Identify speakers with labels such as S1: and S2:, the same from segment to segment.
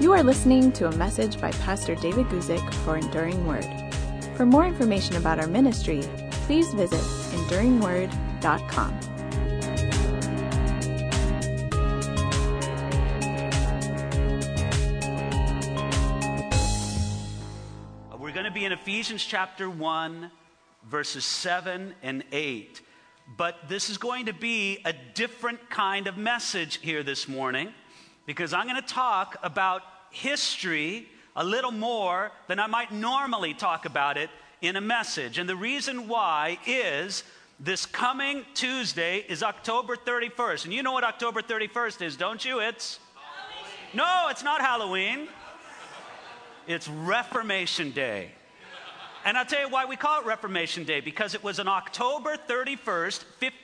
S1: You are listening to a message by Pastor David Guzik for Enduring Word. For more information about our ministry, please visit enduringword.com.
S2: We're going to be in Ephesians chapter 1, verses 7 and 8. But this is going to be a different kind of message here this morning, because I'm going to talk about history a little more than I might normally talk about it in a message. And the reason why is this coming Tuesday is October 31st. And you know what October 31st is, don't you? It's Halloween. No, it's not Halloween. It's Reformation Day. And I'll tell you why we call it Reformation Day, because it was on October 31st,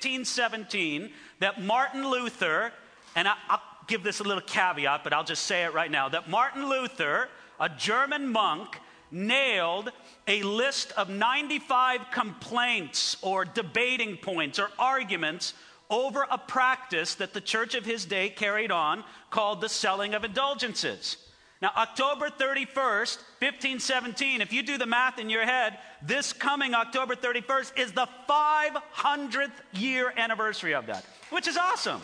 S2: 1517, that Martin Luther, and I'll give this a little caveat, but I'll just say it right now, that Martin Luther, a German monk, nailed a list of 95 complaints or debating points or arguments over a practice that the church of his day carried on called the selling of indulgences. Now, October 31st, 1517, if you do the math in your head, this coming October 31st is the 500th year anniversary of that, which is awesome.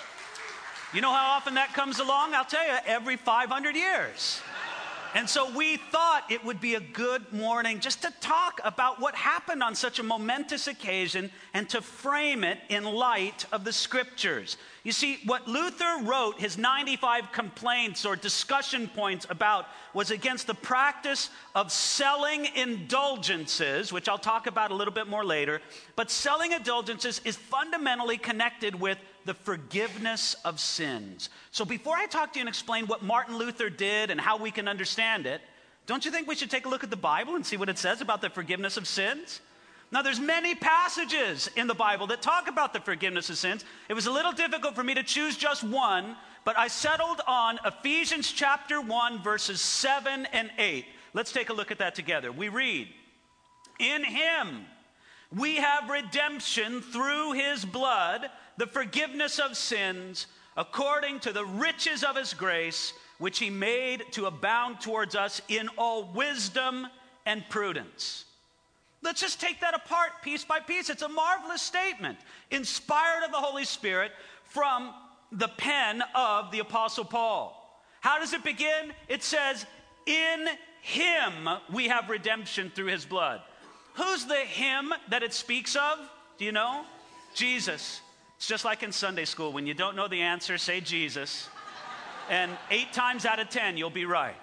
S2: You know how often that comes along? I'll tell you, every 500 years. And so we thought it would be a good morning just to talk about what happened on such a momentous occasion and to frame it in light of the scriptures. You see, what Luther wrote, his 95 complaints or discussion points about, was against the practice of selling indulgences, which I'll talk about a little bit more later. But selling indulgences is fundamentally connected with the forgiveness of sins. So before I talk to you and explain what Martin Luther did and how we can understand it, don't you think we should take a look at the Bible and see what it says about the forgiveness of sins? Now, there's many passages in the Bible that talk about the forgiveness of sins. It was a little difficult for me to choose just one, but I settled on Ephesians chapter 1, verses 7 and 8. Let's take a look at that together. We read, "In him we have redemption through his blood, the forgiveness of sins, according to the riches of his grace, which he made to abound towards us in all wisdom and prudence." Let's just take that apart piece by piece. It's a marvelous statement, inspired of the Holy Spirit from the pen of the Apostle Paul. How does it begin? It says, "In him we have redemption through his blood." Who's the him that it speaks of? Do you know? Jesus. It's just like in Sunday school. When you don't know the answer, say Jesus. And 8 times out of 10, you'll be right.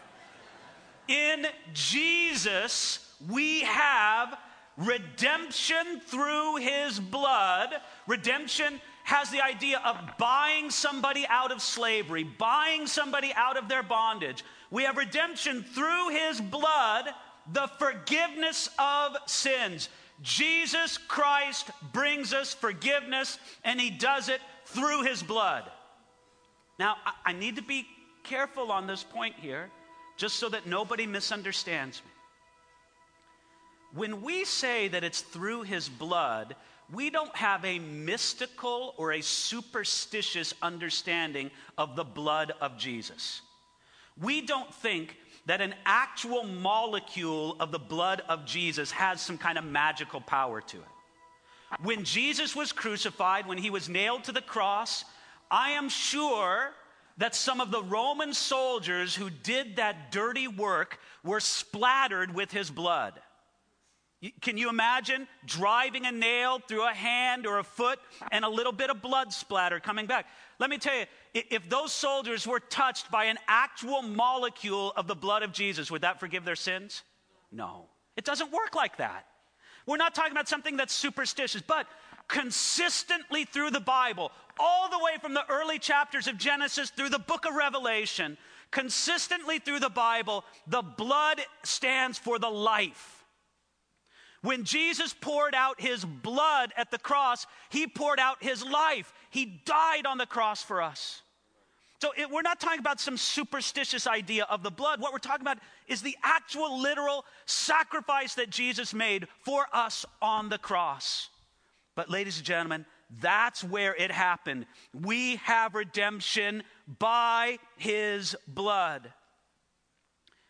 S2: In Jesus, we have redemption through his blood. Redemption has the idea of buying somebody out of slavery, buying somebody out of their bondage. We have redemption through his blood, the forgiveness of sins. Jesus Christ brings us forgiveness, and he does it through his blood. Now, I need to be careful on this point here, just so that nobody misunderstands me. When we say that it's through his blood, we don't have a mystical or a superstitious understanding of the blood of Jesus. We don't think that an actual molecule of the blood of Jesus has some kind of magical power to it. When Jesus was crucified, when he was nailed to the cross, I am sure that some of the Roman soldiers who did that dirty work were splattered with his blood. Can you imagine driving a nail through a hand or a foot and a little bit of blood splatter coming back? Let me tell you, if those soldiers were touched by an actual molecule of the blood of Jesus, would that forgive their sins? No. It doesn't work like that. We're not talking about something that's superstitious, but consistently through the Bible, all the way from the early chapters of Genesis through the book of Revelation, consistently through the Bible, the blood stands for the life. When Jesus poured out his blood at the cross, he poured out his life. He died on the cross for us. So we're not talking about some superstitious idea of the blood. What we're talking about is the actual literal sacrifice that Jesus made for us on the cross. But ladies and gentlemen, that's where it happened. We have redemption by his blood.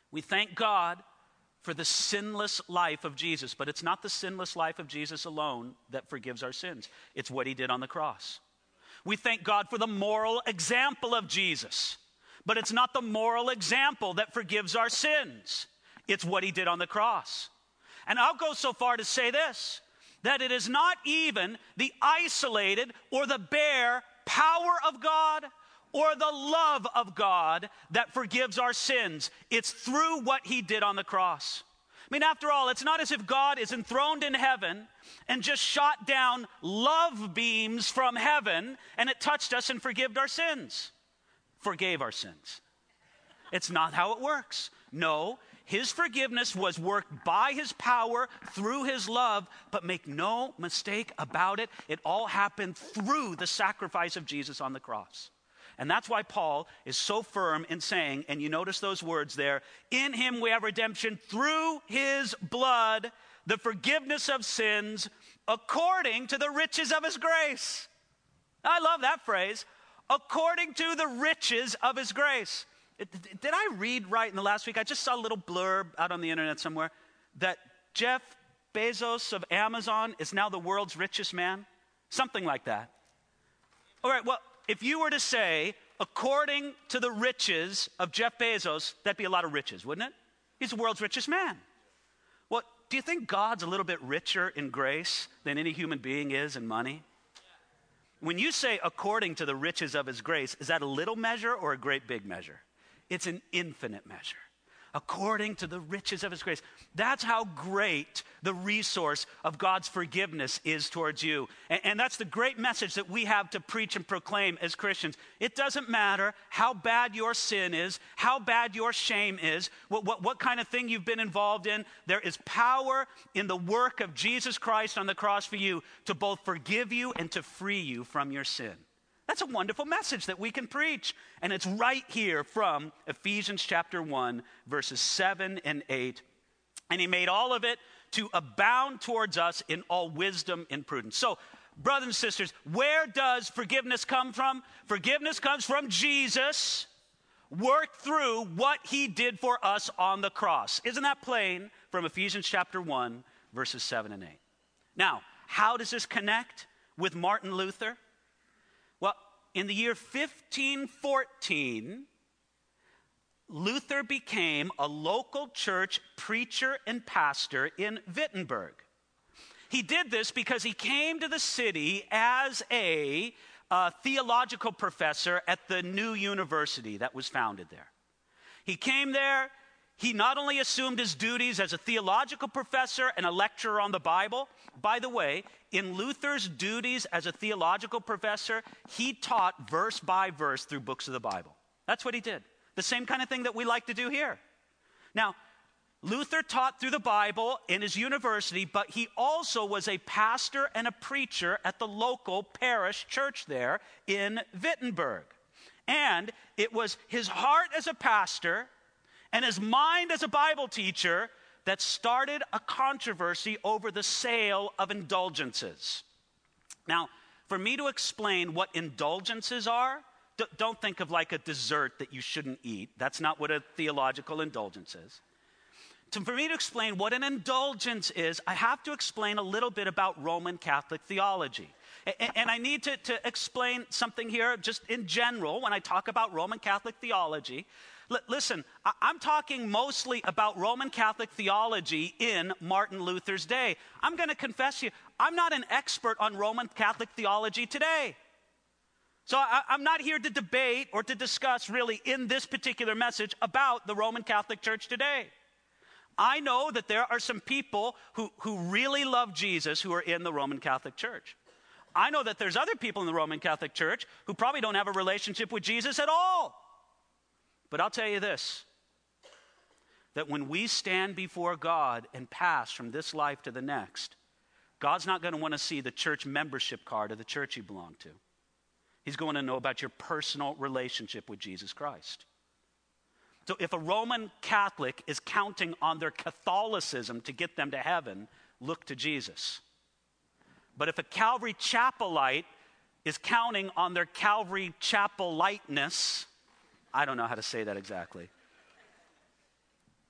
S2: We thank God for the sinless life of Jesus, but it's not the sinless life of Jesus alone that forgives our sins. It's what he did on the cross. We thank God for the moral example of Jesus, but it's not the moral example that forgives our sins. It's what he did on the cross. And I'll go so far to say this, that it is not even the isolated or the bare power of God or the love of God that forgives our sins. It's through what he did on the cross. I mean, after all, it's not as if God is enthroned in heaven and just shot down love beams from heaven and it touched us and forgave our sins. It's not how it works. No, his forgiveness was worked by his power through his love, but make no mistake about it, it all happened through the sacrifice of Jesus on the cross. And that's why Paul is so firm in saying, and you notice those words there, in him we have redemption through his blood, the forgiveness of sins, according to the riches of his grace. I love that phrase, according to the riches of his grace. Did I read right in the last week? I just saw a little blurb out on the internet somewhere that Jeff Bezos of Amazon is now the world's richest man. Something like that. All right, well, if you were to say, according to the riches of Jeff Bezos, that'd be a lot of riches, wouldn't it? He's the world's richest man. Well, do you think God's a little bit richer in grace than any human being is in money? When you say according to the riches of his grace, is that a little measure or a great big measure? It's an infinite measure. According to the riches of his grace. That's how great the resource of God's forgiveness is towards you. And that's the great message that we have to preach and proclaim as Christians. It doesn't matter how bad your sin is, how bad your shame is, what kind of thing you've been involved in. There is power in the work of Jesus Christ on the cross for you to both forgive you and to free you from your sin. That's a wonderful message that we can preach. And it's right here from Ephesians chapter 1, verses 7 and 8. And he made all of it to abound towards us in all wisdom and prudence. So, brothers and sisters, where does forgiveness come from? Forgiveness comes from Jesus, worked through what he did for us on the cross. Isn't that plain from Ephesians chapter 1, verses 7 and 8? Now, how does this connect with Martin Luther? Well, in the year 1514, Luther became a local church preacher and pastor in Wittenberg. He did this because he came to the city as a theological professor at the new university that was founded there. He came there. He not only assumed his duties as a theological professor and a lecturer on the Bible. By the way, in Luther's duties as a theological professor, he taught verse by verse through books of the Bible. That's what he did. The same kind of thing that we like to do here. Now, Luther taught through the Bible in his university, but he also was a pastor and a preacher at the local parish church there in Wittenberg. And it was his heart as a pastor and his mind as a Bible teacher that started a controversy over the sale of indulgences. Now, for me to explain what indulgences are, don't think of like a dessert that you shouldn't eat. That's not what a theological indulgence is. For me to explain what an indulgence is, I have to explain a little bit about Roman Catholic theology. And I need to explain something here just in general when I talk about Roman Catholic theology. Listen, I'm talking mostly about Roman Catholic theology in Martin Luther's day. I'm going to confess to you, I'm not an expert on Roman Catholic theology today. So I'm not here to debate or to discuss really in this particular message about the Roman Catholic Church today. I know that there are some people who really love Jesus who are in the Roman Catholic Church. I know that there's other people in the Roman Catholic Church who probably don't have a relationship with Jesus at all. But I'll tell you this, that when we stand before God and pass from this life to the next, God's not going to want to see the church membership card of the church you belong to. He's going to know about your personal relationship with Jesus Christ. So if a Roman Catholic is counting on their Catholicism to get them to heaven, look to Jesus. But if a Calvary Chapelite is counting on their Calvary Chapeliteness, I don't know how to say that exactly.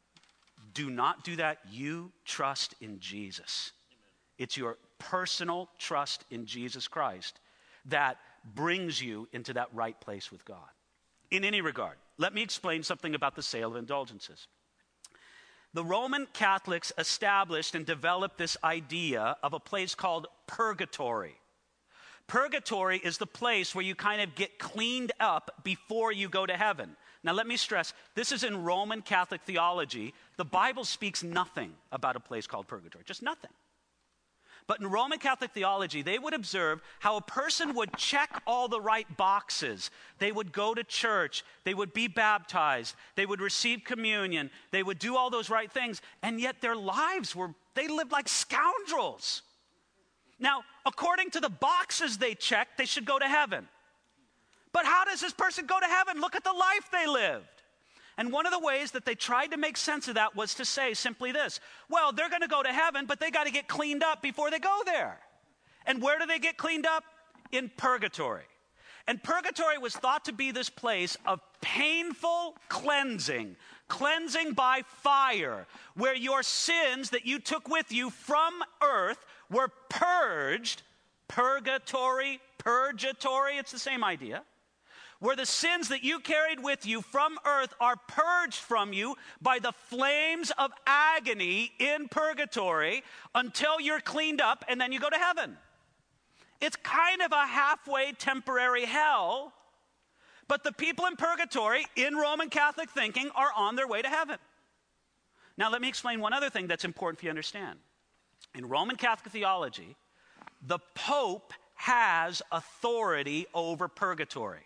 S2: do not do that. You trust in Jesus. It's your personal trust in Jesus Christ that brings you into that right place with God. In any regard, let me explain something about the sale of indulgences. The Roman Catholics established and developed this idea of a place called purgatory. Purgatory is the place where you kind of get cleaned up before you go to heaven. Now, let me stress, this is in Roman Catholic theology. The Bible speaks nothing about a place called purgatory, just nothing. But in Roman Catholic theology, they would observe how a person would check all the right boxes. They would go to church. They would be baptized. They would receive communion. They would do all those right things. And yet their lives they lived like scoundrels. Now, according to the boxes they checked, they should go to heaven. But how does this person go to heaven? Look at the life they lived. And one of the ways that they tried to make sense of that was to say simply this: well, they're going to go to heaven, but they got to get cleaned up before they go there. And where do they get cleaned up? In purgatory. And purgatory was thought to be this place of painful cleansing by fire, where your sins that you took with you from earth were purged. Purgatory, it's the same idea. Where the sins that you carried with you from earth are purged from you by the flames of agony in purgatory until you're cleaned up, and then you go to heaven. It's kind of a halfway temporary hell, but the people in purgatory, in Roman Catholic thinking, are on their way to heaven. Now, let me explain one other thing that's important for you to understand. In Roman Catholic theology, the Pope has authority over purgatory.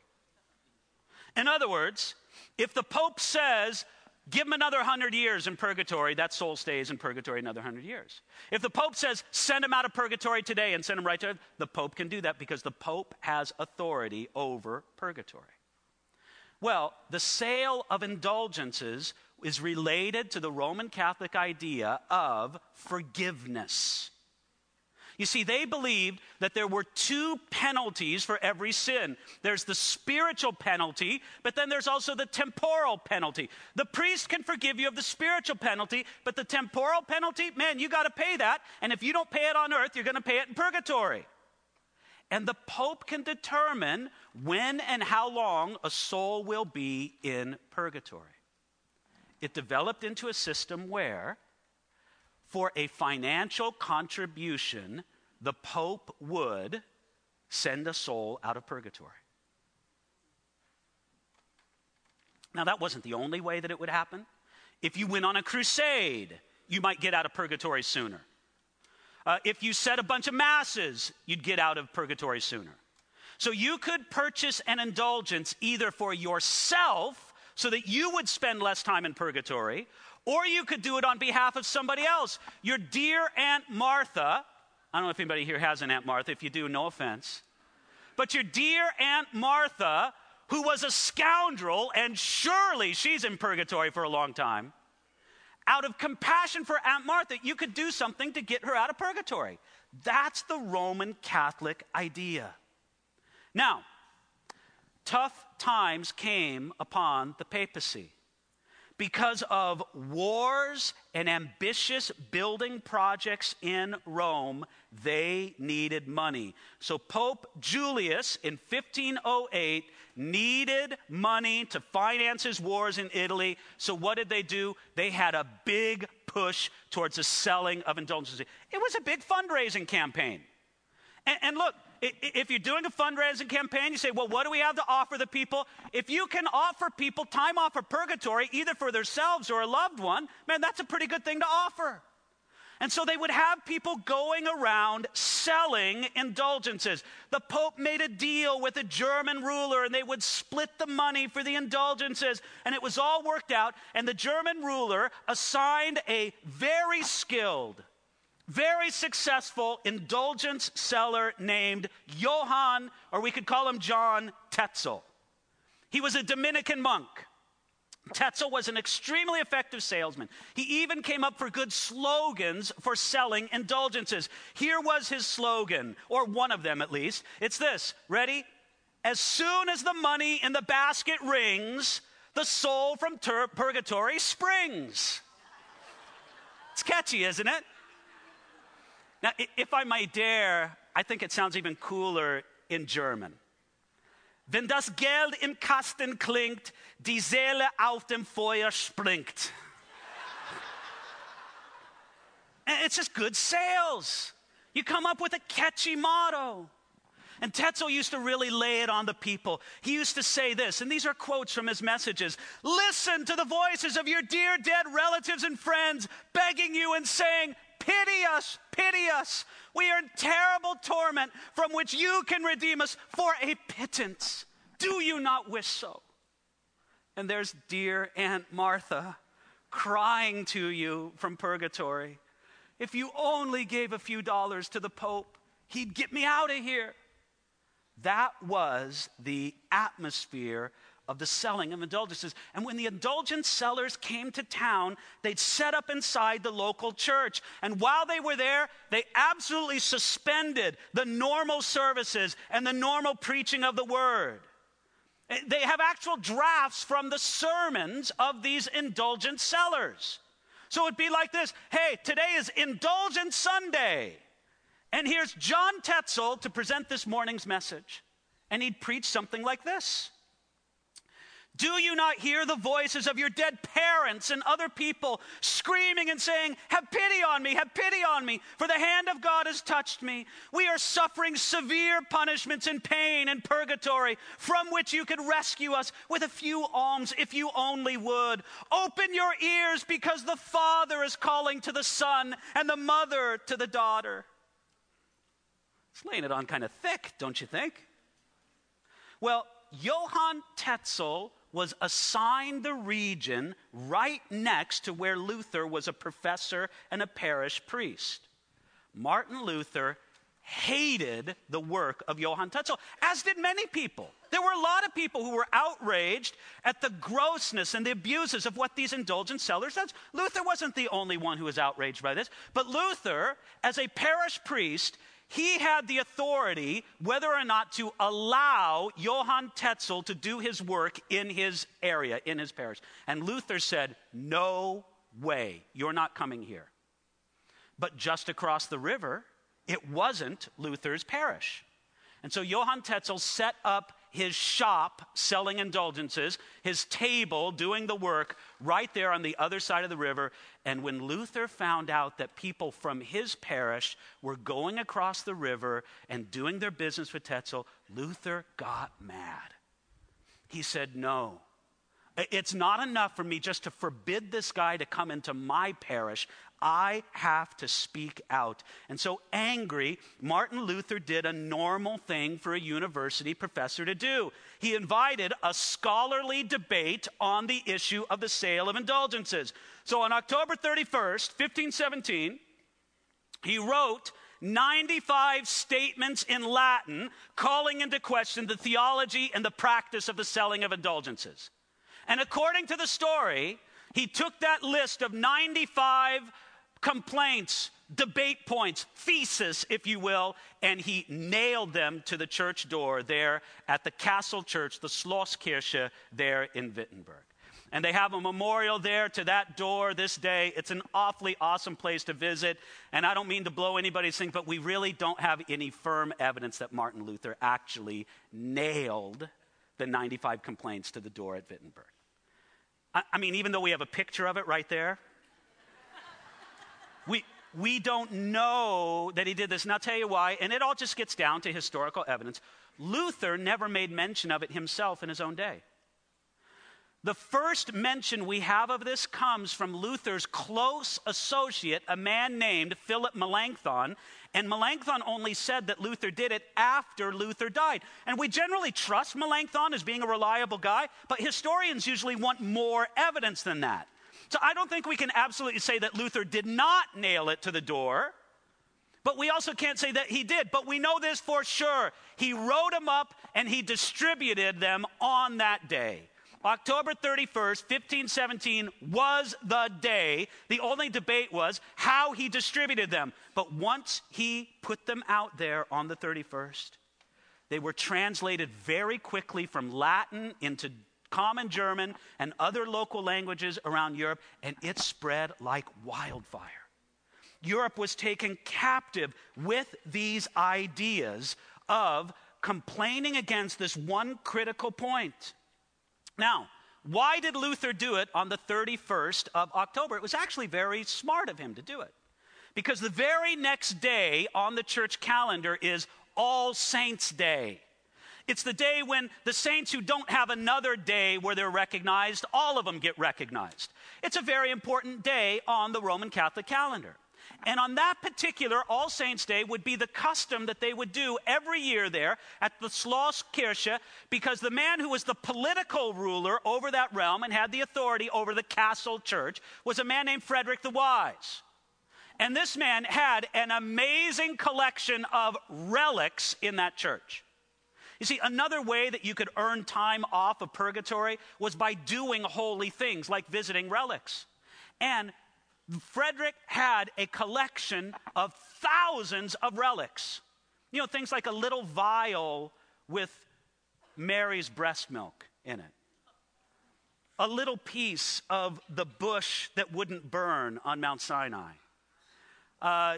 S2: In other words, if the Pope says, give him another 100 years in purgatory, that soul stays in purgatory another 100 years. If the Pope says, send him out of purgatory today and send him right to heaven, the Pope can do that because the Pope has authority over purgatory. Well, the sale of indulgences is related to the Roman Catholic idea of forgiveness. You see, they believed that there were two penalties for every sin. There's the spiritual penalty, but then there's also the temporal penalty. The priest can forgive you of the spiritual penalty, but the temporal penalty, man, you got to pay that. And if you don't pay it on earth, you're going to pay it in purgatory. And the Pope can determine when and how long a soul will be in purgatory. It developed into a system where, for a financial contribution, the Pope would send a soul out of purgatory. Now, that wasn't the only way that it would happen. If you went on a crusade, you might get out of purgatory sooner. If you said a bunch of masses, you'd get out of purgatory sooner. So you could purchase an indulgence either for yourself so that you would spend less time in purgatory, or you could do it on behalf of somebody else. Your dear Aunt Martha, I don't know if anybody here has an Aunt Martha. If you do, no offense. But your dear Aunt Martha, who was a scoundrel, and surely she's in purgatory for a long time, out of compassion for Aunt Martha, you could do something to get her out of purgatory. That's the Roman Catholic idea. Now, tough times came upon the papacy. Because of wars and ambitious building projects in Rome, they needed money. So Pope Julius in 1508 needed money to finance his wars in Italy. So what did they do? They had a big push towards the selling of indulgences. It was a big fundraising campaign. And look, if you're doing a fundraising campaign, you say, well, what do we have to offer the people? If you can offer people time off of purgatory, either for themselves or a loved one, man, that's a pretty good thing to offer. And so they would have people going around selling indulgences. The Pope made a deal with a German ruler, and they would split the money for the indulgences, and it was all worked out. And the German ruler assigned a very skilled, very successful indulgence seller named Johann, or we could call him John Tetzel. He was a Dominican monk. Tetzel was an extremely effective salesman. He even came up for good slogans for selling indulgences. Here was his slogan, or one of them at least. It's this. Ready? As soon as the money in the basket rings, the soul from purgatory springs. It's catchy, isn't it? Now, if I might dare, I think it sounds even cooler in German. Wenn das Geld im Kasten klingt, die Seele auf dem Feuer springt. And it's just good sales. You come up with a catchy motto. And Tetzel used to really lay it on the people. He used to say this, and these are quotes from his messages. Listen to the voices of your dear dead relatives and friends begging you and saying, pity us, pity us. We are in terrible torment from which you can redeem us for a pittance. Do you not wish so? And there's dear Aunt Martha crying to you from purgatory. If you only gave a few dollars to the Pope, he'd get me out of here. That was the atmosphere of the selling of indulgences. And when the indulgence sellers came to town, they'd set up inside the local church. And while they were there, they absolutely suspended the normal services and the normal preaching of the word. They have actual drafts from the sermons of these indulgence sellers. So it'd be like this. Hey, today is Indulgence Sunday. And here's John Tetzel to present this morning's message. And he'd preach something like this. Do you not hear the voices of your dead parents and other people screaming and saying, have pity on me, for the hand of God has touched me. We are suffering severe punishments and pain and purgatory, from which you could rescue us with a few alms if you only would. Open your ears, because the Father is calling to the Son and the Mother to the daughter. It's laying it on kind of thick, don't you think? Well, Johann Tetzel was assigned the region right next to where Luther was a professor and a parish priest. Martin Luther hated the work of Johann Tetzel, as did many people. There were a lot of people who were outraged at the grossness and the abuses of what these indulgence sellers did. Luther wasn't the only one who was outraged by this, but Luther, as a parish priest, he had the authority whether or not to allow Johann Tetzel to do his work in his area, in his parish. And Luther said, no way, you're not coming here. But just across the river, it wasn't Luther's parish. And so Johann Tetzel set up his shop selling indulgences, his table doing the work right there on the other side of the river. And when Luther found out that people from his parish were going across the river and doing their business with Tetzel, Luther got mad. He said, no, it's not enough for me just to forbid this guy to come into my parish. I have to speak out. And so angry, Martin Luther did a normal thing for a university professor to do. He invited a scholarly debate on the issue of the sale of indulgences. So on October 31st, 1517, he wrote 95 statements in Latin calling into question the theology and the practice of the selling of indulgences. And according to the story, he took that list of 95 complaints, debate points, thesis, if you will, and he nailed them to the church door there at the Castle Church, the Schlosskirche there in Wittenberg. And they have a memorial there to that door this day. It's an awfully awesome place to visit. And I don't mean to blow anybody's thing, but we really don't have any firm evidence that Martin Luther actually nailed the 95 complaints to the door at Wittenberg. I mean, even though we have a picture of it right there, we don't know that he did this. And I'll tell you why. And it all just gets down to historical evidence. Luther never made mention of it himself in his own day. The first mention we have of this comes from Luther's close associate, a man named Philip Melanchthon. And Melanchthon only said that Luther did it after Luther died. And we generally trust Melanchthon as being a reliable guy, but historians usually want more evidence than that. So I don't think we can absolutely say that Luther did not nail it to the door, but we also can't say that he did. But we know this for sure. He wrote them up and he distributed them on that day. October 31st, 1517 was the day. The only debate was how he distributed them. But once he put them out there on the 31st, they were translated very quickly from Latin into Common German and other local languages around Europe, and it spread like wildfire. Europe was taken captive with these ideas of complaining against this one critical point. Now, why did Luther do it on the 31st of October? It was actually very smart of him to do it, because the very next day on the church calendar is All Saints' Day. It's the day when the saints who don't have another day where they're recognized, all of them get recognized. It's a very important day on the Roman Catholic calendar. And on that particular All Saints' Day would be the custom that they would do every year there at the Schlosskirche, because the man who was the political ruler over that realm and had the authority over the castle church was a man named Frederick the Wise. And this man had an amazing collection of relics in that church. You see, another way that you could earn time off of purgatory was by doing holy things like visiting relics. And Frederick had a collection of thousands of relics. You know, things like a little vial with Mary's breast milk in it. A little piece of the bush that wouldn't burn on Mount Sinai. A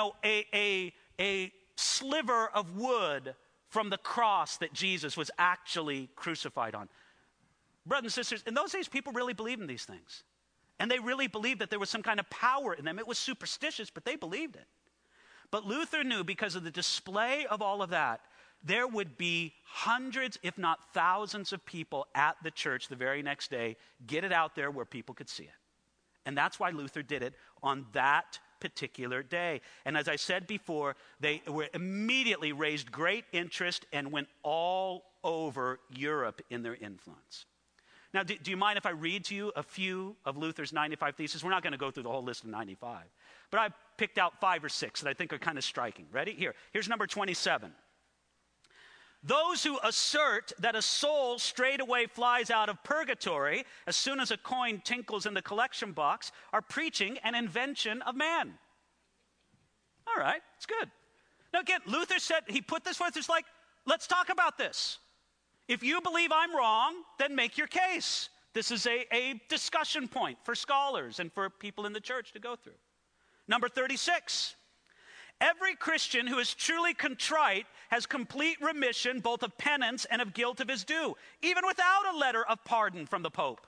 S2: sliver of wood from the cross that Jesus was actually crucified on. Brothers and sisters, in those days, people really believed in these things. And they really believed that there was some kind of power in them. It was superstitious, but they believed it. But Luther knew, because of the display of all of that, there would be hundreds, if not thousands of people at the church the very next day. Get it out there where people could see it. And that's why Luther did it on that particular day. And as I said before, they were immediately raised great interest and went all over Europe in their influence. Now, do you mind if I read to you a few of Luther's 95 Theses? We're not going to go through the whole list of 95. But I picked out 5 or 6 that I think are kind of striking. Ready? Here's number 27. Those who assert that a soul straightaway flies out of purgatory as soon as a coin tinkles in the collection box are preaching an invention of man. All right, it's good. Now again, Luther said, he put this forth, it's like, let's talk about this. If you believe I'm wrong, then make your case. This is a discussion point for scholars and for people in the church to go through. Number 36. Every Christian who is truly contrite has complete remission both of penance and of guilt of his due, even without a letter of pardon from the Pope.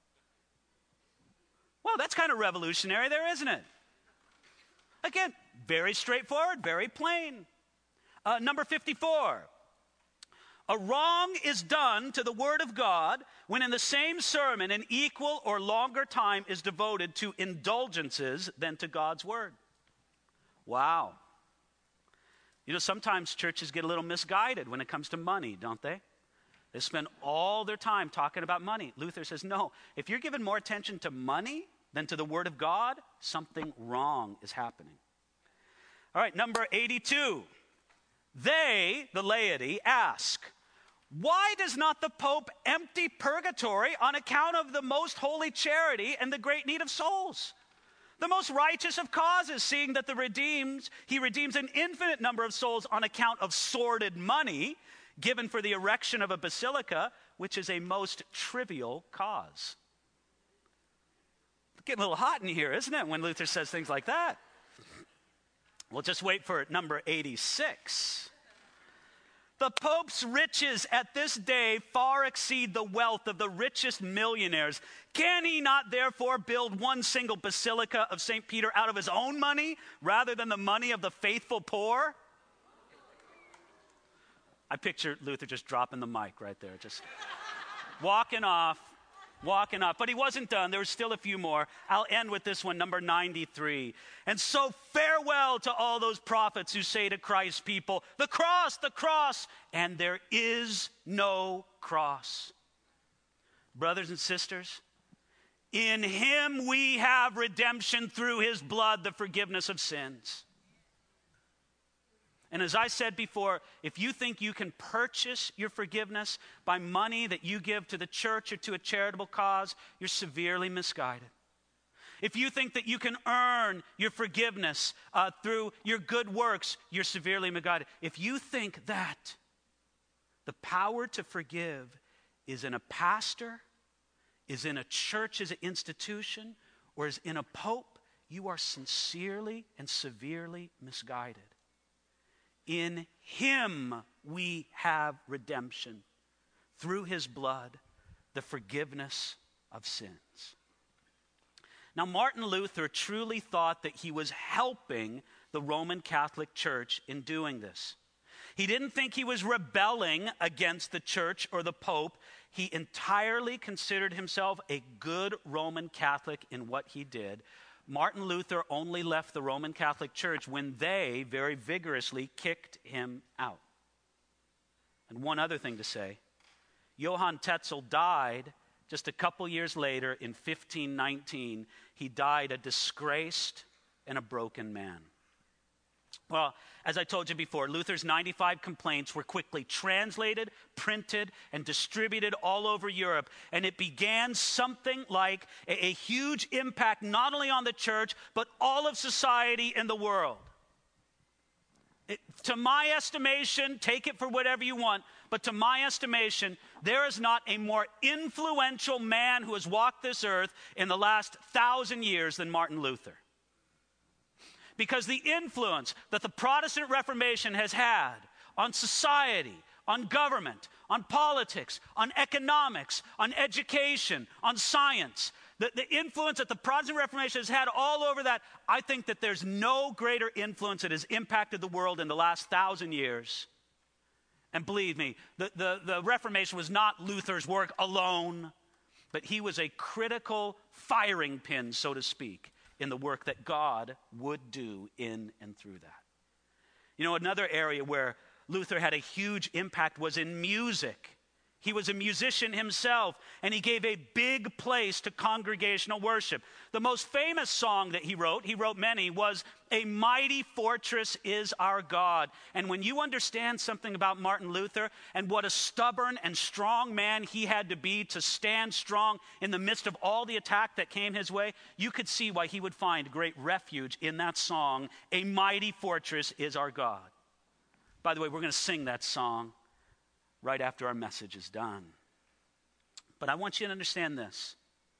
S2: Well, that's kind of revolutionary there, isn't it? Again, very straightforward, very plain. Number 54. A wrong is done to the Word of God when in the same sermon an equal or longer time is devoted to indulgences than to God's Word. Wow. You know, sometimes churches get a little misguided when it comes to money, don't they? They spend all their time talking about money. Luther says, no, if you're giving more attention to money than to the Word of God, something wrong is happening. All right, number 82. They, the laity, ask, why does not the Pope empty purgatory on account of the most holy charity and the great need of souls? The most righteous of causes, seeing that he redeems an infinite number of souls on account of sordid money given for the erection of a basilica, which is a most trivial cause. It's getting a little hot in here, isn't it, when Luther says things like that? We'll just wait for number 86. The Pope's riches at this day far exceed the wealth of the richest millionaires. Can he not therefore build one single basilica of St. Peter out of his own money rather than the money of the faithful poor? I picture Luther just dropping the mic right there, just walking off. But he wasn't done. There was still a few more. I'll end with this one, number 93. And so farewell to all those prophets who say to Christ's people, the cross, and there is no cross. Brothers and sisters, in him we have redemption through his blood, the forgiveness of sins. And as I said before, if you think you can purchase your forgiveness by money that you give to the church or to a charitable cause, you're severely misguided. If you think that you can earn your forgiveness through your good works, you're severely misguided. If you think that the power to forgive is in a pastor, is in a church as an institution, or is in a pope, you are sincerely and severely misguided. In him we have redemption, through his blood, the forgiveness of sins. Now, Martin Luther truly thought that he was helping the Roman Catholic Church in doing this. He didn't think he was rebelling against the church or the Pope. He entirely considered himself a good Roman Catholic in what he did. Martin Luther only left the Roman Catholic Church when they very vigorously kicked him out. And one other thing to say, Johann Tetzel died just a couple years later in 1519. He died a disgraced and a broken man. Well, as I told you before, Luther's 95 complaints were quickly translated, printed, and distributed all over Europe. And it began something like a huge impact not only on the church, but all of society in the world. To my estimation, take it for whatever you want, but to my estimation, there is not a more influential man who has walked this earth in the last 1,000 years than Martin Luther. Because the influence that the Protestant Reformation has had on society, on government, on politics, on economics, on education, on science, the influence that the Protestant Reformation has had all over that, I think that there's no greater influence that has impacted the world in the last 1,000 years. And believe me, the Reformation was not Luther's work alone, but he was a critical firing pin, so to speak, in the work that God would do in and through that. You know, another area where Luther had a huge impact was in music. He was a musician himself, and he gave a big place to congregational worship. The most famous song that he wrote many, was "A Mighty Fortress Is Our God." And when you understand something about Martin Luther and what a stubborn and strong man he had to be to stand strong in the midst of all the attack that came his way, you could see why he would find great refuge in that song, "A Mighty Fortress Is Our God." By the way, we're going to sing that song right after our message is done. But I want you to understand this.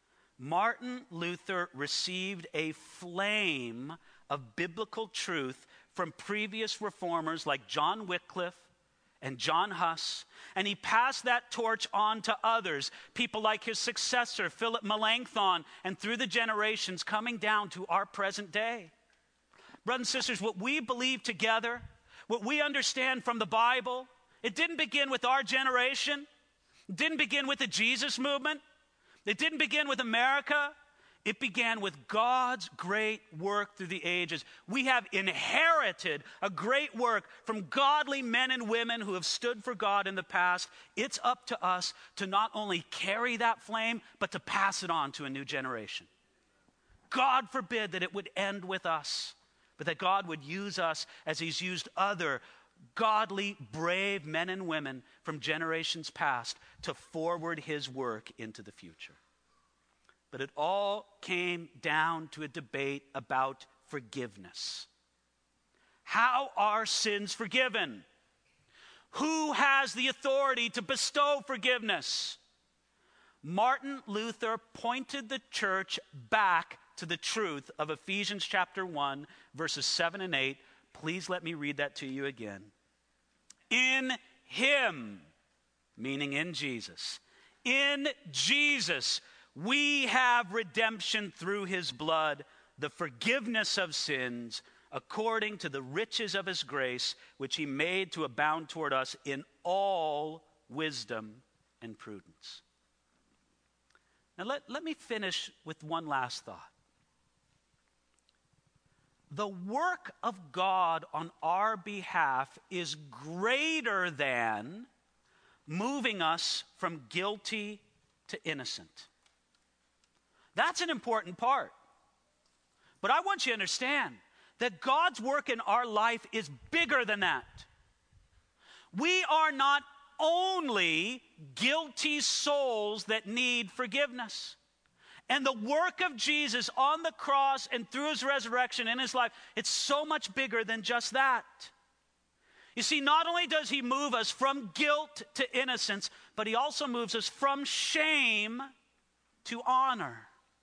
S2: Martin Luther received a flame of biblical truth from previous reformers like John Wycliffe and John Huss, and he passed that torch on to others, people like his successor, Philip Melanchthon, and through the generations coming down to our present day. Brothers and sisters, what we believe together, what we understand from the Bible, it didn't begin with our generation. It didn't begin with the Jesus movement. It didn't begin with America. It began with God's great work through the ages. We have inherited a great work from godly men and women who have stood for God in the past. It's up to us to not only carry that flame, but to pass it on to a new generation. God forbid that it would end with us, but that God would use us as he's used other godly, brave men and women from generations past to forward his work into the future. But it all came down to a debate about forgiveness. How are sins forgiven? Who has the authority to bestow forgiveness? Martin Luther pointed the church back to the truth of Ephesians chapter 1, verses 7 and 8. Please let me read that to you again. In him, meaning in Jesus, in Jesus, we have redemption through his blood, the forgiveness of sins, according to the riches of his grace, which he made to abound toward us in all wisdom and prudence. Now let me finish with one last thought. The work of God on our behalf is greater than moving us from guilty to innocent. That's an important part. But I want you to understand that God's work in our life is bigger than that. We are not only guilty souls that need forgiveness. And the work of Jesus on the cross and through his resurrection in his life, it's so much bigger than just that. You see, not only does he move us from guilt to innocence, but he also moves us from shame to honor.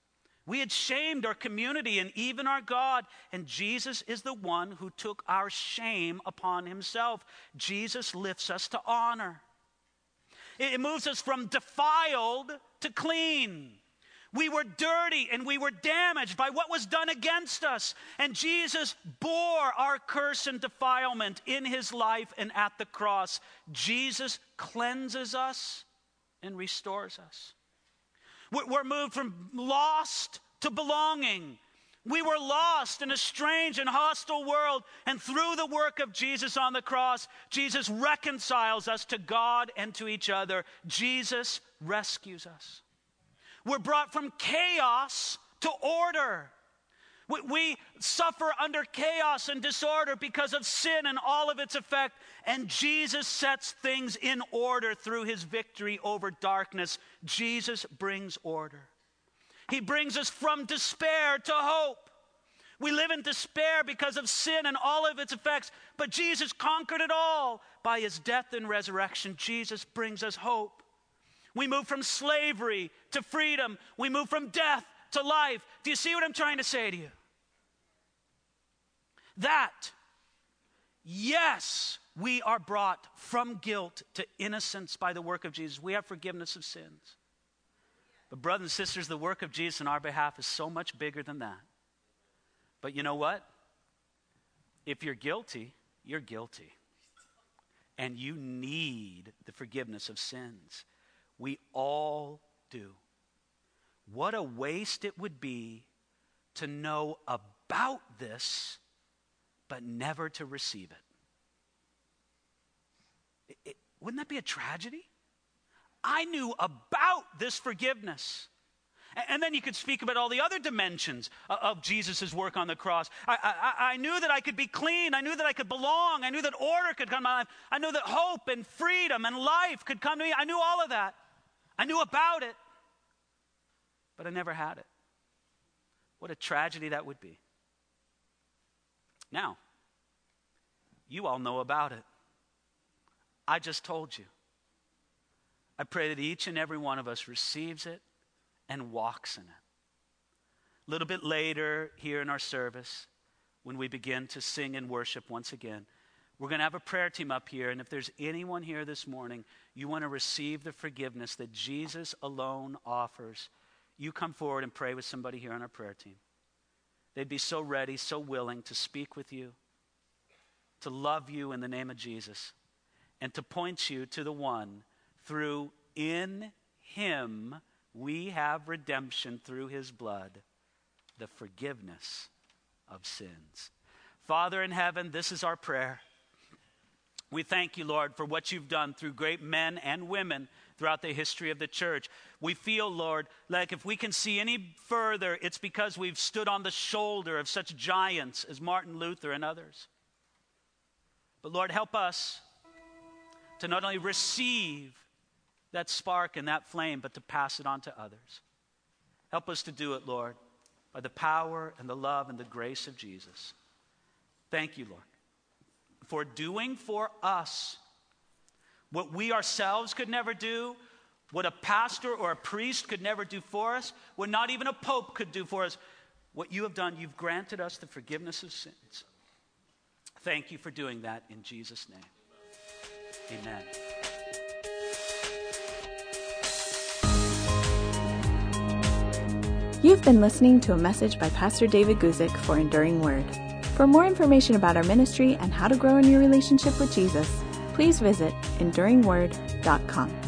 S2: We had shamed our community and even our God. And Jesus is the one who took our shame upon himself. Jesus lifts us to honor. It moves us from defiled to clean. We were dirty and we were damaged by what was done against us. And Jesus bore our curse and defilement in his life and at the cross. Jesus cleanses us and restores us. We're moved from lost to belonging. We were lost in a strange and hostile world, and through the work of Jesus on the cross, Jesus reconciles us to God and to each other. Jesus rescues us. We're brought from chaos to order. We suffer under chaos and disorder because of sin and all of its effect, and Jesus sets things in order through his victory over darkness. Jesus brings order. He brings us from despair to hope. We live in despair because of sin and all of its effects, but Jesus conquered it all by his death and resurrection. Jesus brings us hope. We move from slavery to freedom. We move from death to life. Do you see what I'm trying to say to you? That, yes, we are brought from guilt to innocence by the work of Jesus. We have forgiveness of sins. But brothers and sisters, the work of Jesus on our behalf is so much bigger than that. But you know what? If you're guilty, you're guilty. And you need the forgiveness of sins. We all do. What a waste it would be to know about this, but never to receive it. Wouldn't that be a tragedy? I knew about this forgiveness. And then you could speak about all the other dimensions of Jesus' work on the cross. I knew that I could be clean. I knew that I could belong. I knew that order could come to my life. I knew that hope and freedom and life could come to me. I knew all of that. I knew about it. But I never had it. What a tragedy that would be. Now, you all know about it. I just told you. I pray that each and every one of us receives it and walks in it. A little bit later here in our service, when we begin to sing and worship once again, we're going to have a prayer team up here. And if there's anyone here this morning, you want to receive the forgiveness that Jesus alone offers, you come forward and pray with somebody here on our prayer team. They'd be so ready, so willing to speak with you, to love you in the name of Jesus, and to point you to the one through in him we have redemption through his blood, the forgiveness of sins. Father in heaven, this is our prayer. We thank you, Lord, for what you've done through great men and women throughout the history of the church. We feel, Lord, like if we can see any further, it's because we've stood on the shoulder of such giants as Martin Luther and others. But Lord, help us to not only receive that spark and that flame, but to pass it on to others. Help us to do it, Lord, by the power and the love and the grace of Jesus. Thank you, Lord, for doing for us what we ourselves could never do, what a pastor or a priest could never do for us, what not even a pope could do for us. What you have done, you've granted us the forgiveness of sins. Thank you for doing that in Jesus' name. Amen.
S1: You've been listening to a message by Pastor David Guzik for Enduring Word. For more information about our ministry and how to grow in your relationship with Jesus, please visit enduringword.com.